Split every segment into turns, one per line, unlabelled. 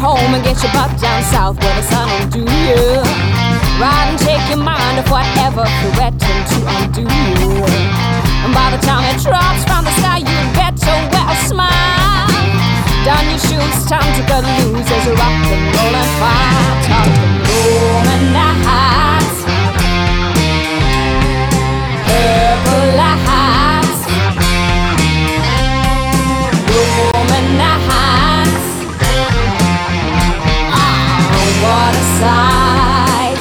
home and get your butt down south where the sun will do you. Ride and take your mind off whatever threatened to undo you. And by the time it drops from the sky, you better well smile. Down your shoes, time to cut loose. There's a rock and rollin' fire. Talking Roman nights, purple lights, Roman nights. Oh, what a sight.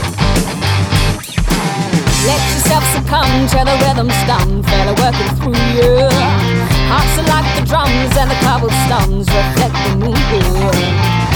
Let yourself succumb to the rhythm stun, fella working through you. Hearts are like the drums and the cobblestones reflect the moon.